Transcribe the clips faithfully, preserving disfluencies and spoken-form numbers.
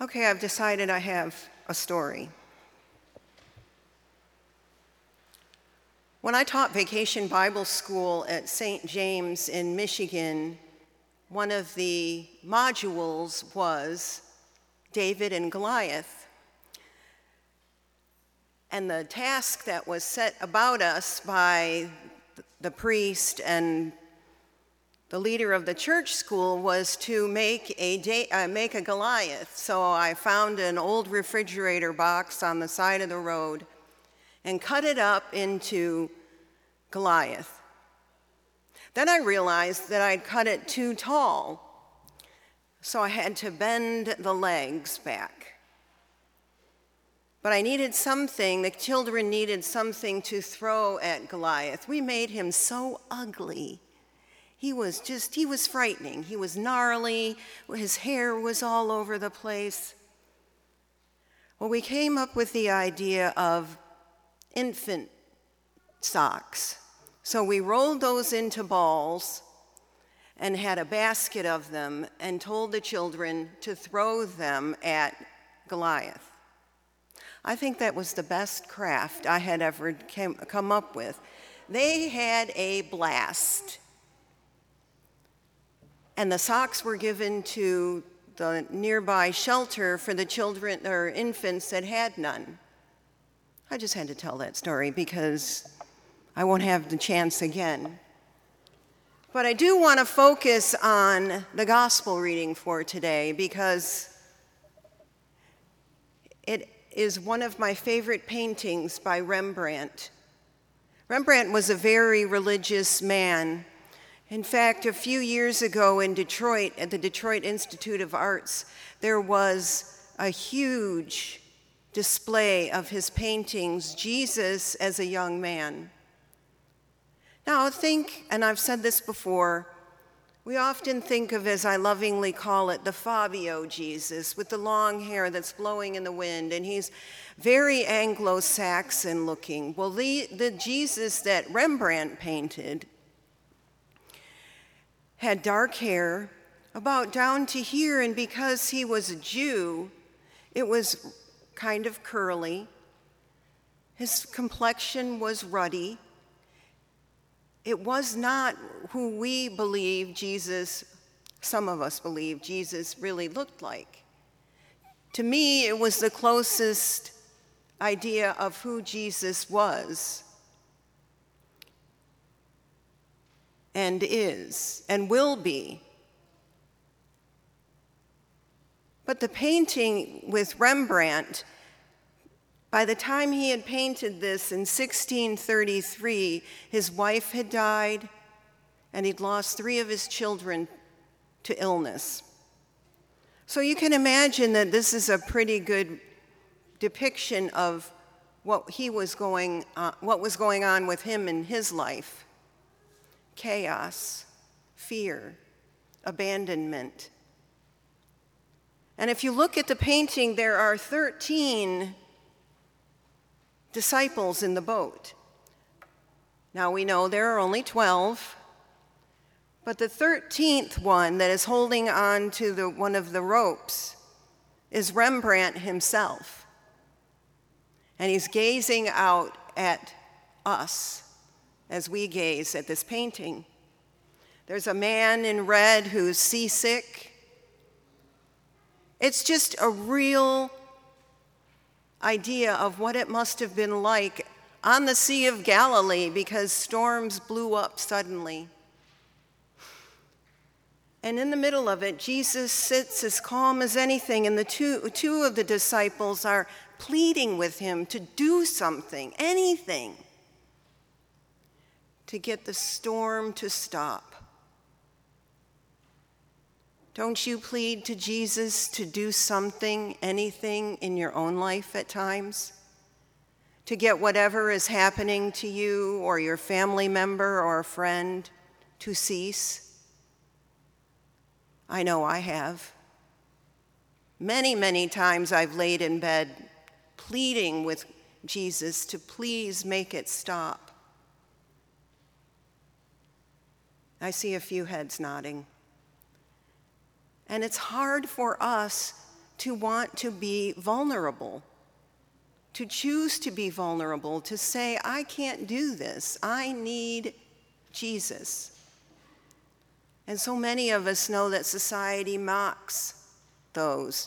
Okay, I've decided I have a story. When I taught Vacation Bible School at Saint James in Michigan, one of the modules was David and Goliath. And the task that was set about us by the priest and the leader of the church school was to make a, da- uh, make a Goliath. So I found an old refrigerator box on the side of the road and cut it up into Goliath. Then I realized that I'd cut it too tall, so I had to bend the legs back. But I needed something, the children needed something to throw at Goliath. We made him so ugly. He was just, he was frightening. He was gnarly. His hair was all over the place. Well, we came up with the idea of infant socks. So we rolled those into balls and had a basket of them and told the children to throw them at Goliath. I think that was the best craft I had ever came, come up with. They had a blast. And the socks were given to the nearby shelter for the children or infants that had none. I just had to tell that story because I won't have the chance again. But I do want to focus on the gospel reading for today because it is one of my favorite paintings by Rembrandt. Rembrandt was a very religious man. In fact, a few years ago in Detroit, at the Detroit Institute of Arts, there was a huge display of his paintings, Jesus as a young man. Now think, and I've said this before, we often think of, as I lovingly call it, the Fabio Jesus with the long hair that's blowing in the wind, and he's very Anglo-Saxon looking. Well, the, the Jesus that Rembrandt painted had dark hair, about down to here, and because he was a Jew, it was kind of curly. His complexion was ruddy. It was not who we believe Jesus, some of us believe Jesus really looked like. To me, it was the closest idea of who Jesus was and is and will be. But the painting with Rembrandt, by the time he had painted this in sixteen thirty-three, his wife had died and he'd lost three of his children to illness. So you can imagine that this is a pretty good depiction of what he was going on, what was going on with him in his life. Chaos, fear, abandonment. And if you look at the painting, there are thirteen disciples in the boat. Now we know there are only twelve, but the thirteenth one that is holding on to the, one of the ropes is Rembrandt himself. And he's gazing out at us as we gaze at this painting. There's a man in red who's seasick. It's just a real idea of what it must have been like on the Sea of Galilee because storms blew up suddenly. And in the middle of it, Jesus sits as calm as anything, and the two, two of the disciples are pleading with him to do something, anything, to get the storm to stop. Don't you plead to Jesus to do something, anything in your own life at times? To get whatever is happening to you or your family member or a friend to cease? I know I have. Many, many times I've laid in bed pleading with Jesus to please make it stop. I see a few heads nodding. And it's hard for us to want to be vulnerable, to choose to be vulnerable, to say, I can't do this. I need Jesus. And so many of us know that society mocks those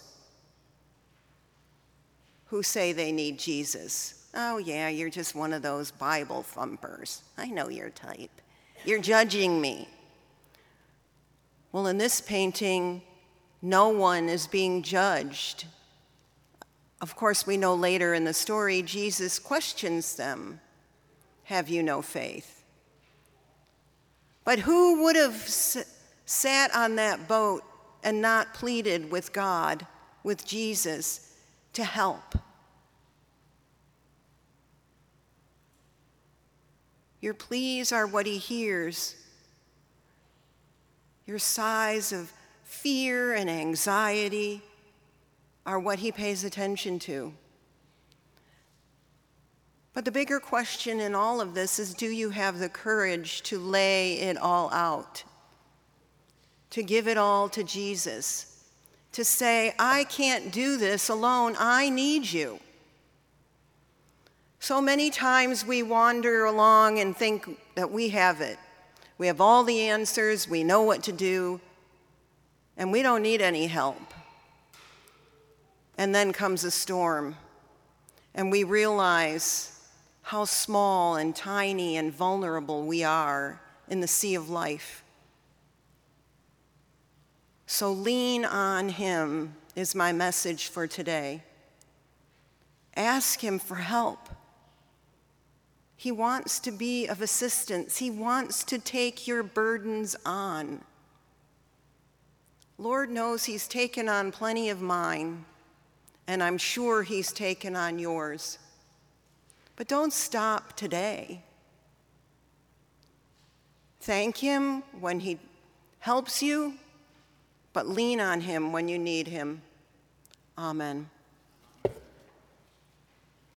who say they need Jesus. Oh yeah, you're just one of those Bible thumpers. I know your type. You're judging me. Well, in this painting, no one is being judged. Of course, we know later in the story, Jesus questions them. Have you no faith? But who would have s- sat on that boat and not pleaded with God, with Jesus, to help? Your pleas are what he hears. Your sighs of fear and anxiety are what he pays attention to. But the bigger question in all of this is, do you have the courage to lay it all out? To give it all to Jesus? To say, I can't do this alone, I need you. So many times we wander along and think that we have it. We have all the answers, we know what to do, and we don't need any help. And then comes a storm, and we realize how small and tiny and vulnerable we are in the sea of life. So lean on him is my message for today. Ask him for help. He wants to be of assistance. He wants to take your burdens on. Lord knows he's taken on plenty of mine, and I'm sure he's taken on yours. But don't stop today. Thank him when he helps you, but lean on him when you need him. Amen.